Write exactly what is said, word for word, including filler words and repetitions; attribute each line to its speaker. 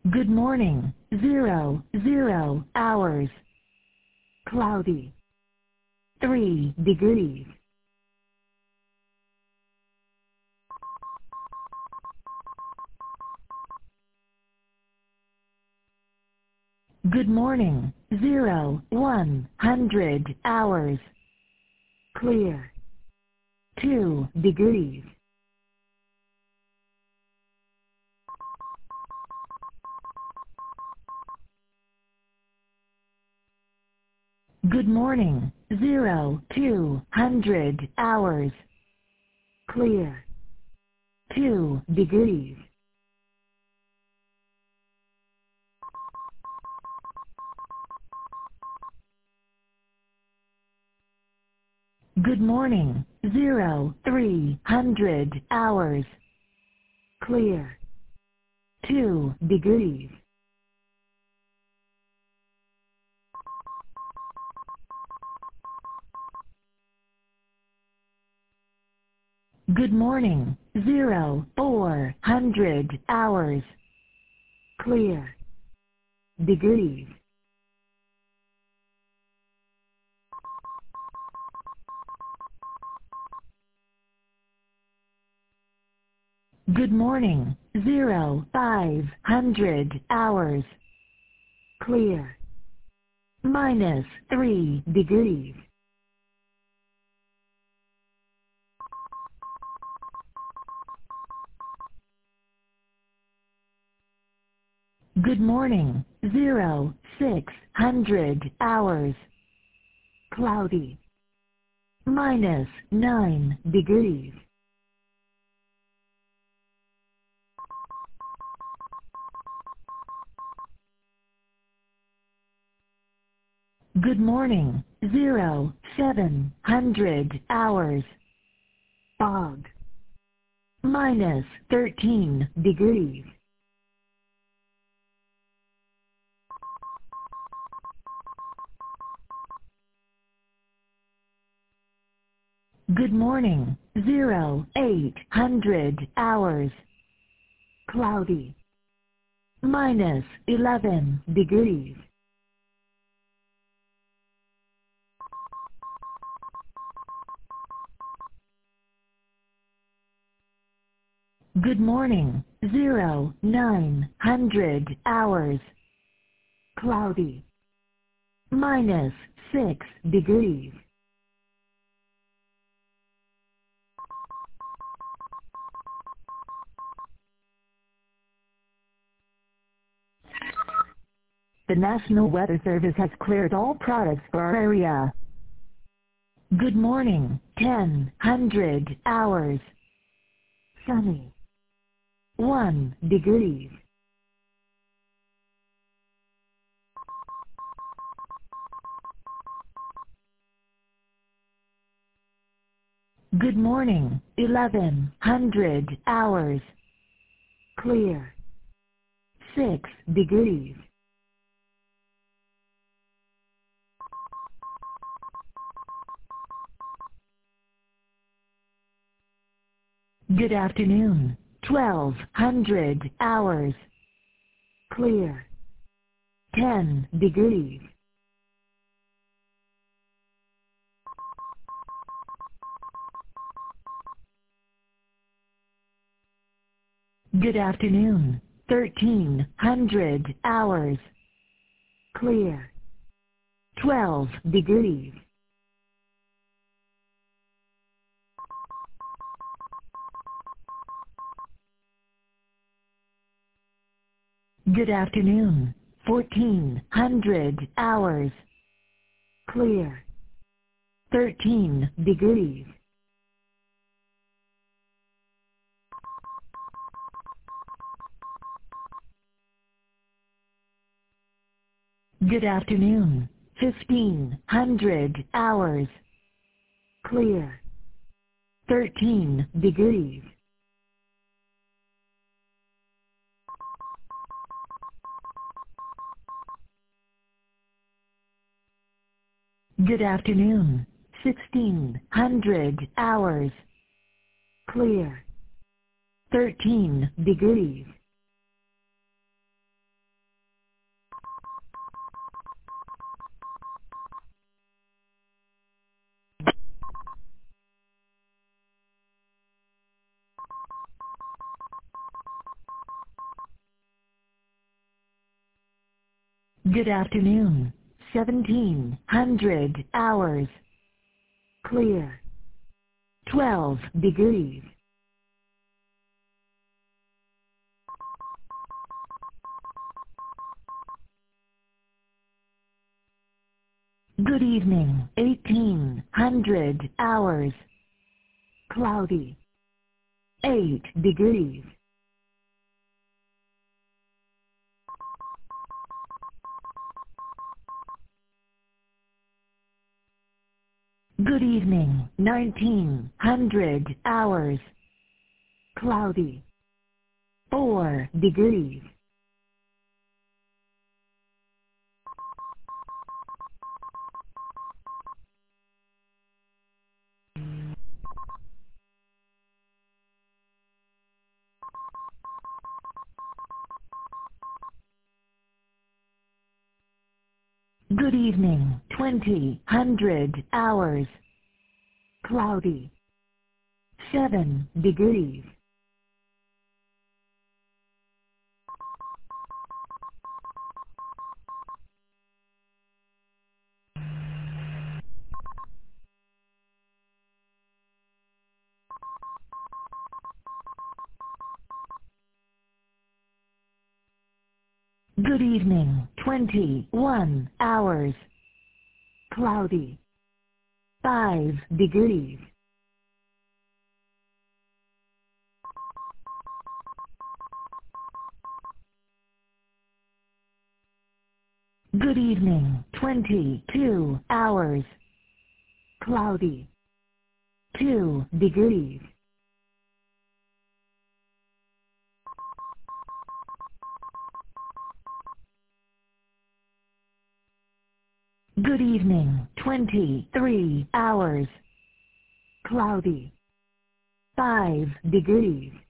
Speaker 1: Good morning. Zero, zero hours. Cloudy. Three degrees. Good morning. Zero, one hundred hours. Clear. Two degrees. Good morning. Zero, two hundred hours. Clear. Two degrees. Good morning. Zero, three hundred hours. Clear. Two degrees. Good morning. Zero, four hundred hours. Clear. Degrees. Good morning. Zero, five hundred hours. Clear. Minus three degrees. Good morning. Zero, six hundred hours. Cloudy. Minus nine degrees. Good morning. Zero, seven hundred hours. Fog. Minus thirteen degrees. Good morning. Zero, eight hundred hours. Cloudy. Minus eleven degrees. Good morning. Zero, nine hundred hours. Cloudy. Minus six degrees. The National Weather Service has cleared all products for our area. Good morning. ten hundred hours. Sunny. one degrees. Good morning. eleven hundred hours. Clear. six degrees. Good afternoon. twelve hundred hours. Clear. ten degrees. Good afternoon. thirteen hundred hours. Clear. twelve degrees. Good afternoon. fourteen hundred hours. Clear. thirteen degrees. Good afternoon. fifteen hundred hours. Clear. thirteen degrees. Good afternoon. sixteen hundred hours. Clear. thirteen degrees. Good afternoon. seventeen hundred hours. Clear. twelve degrees. Good evening. eighteen hundred hours. Cloudy. eight degrees. Good evening. nineteen hundred hours. Cloudy. four degrees. Good evening. twenty hundred hours. Cloudy. seven degrees. Good evening. twenty-one hours. Cloudy. five degrees. Good evening. twenty-two hours. Cloudy. two degrees. Good evening. twenty-three hours. Cloudy. five degrees.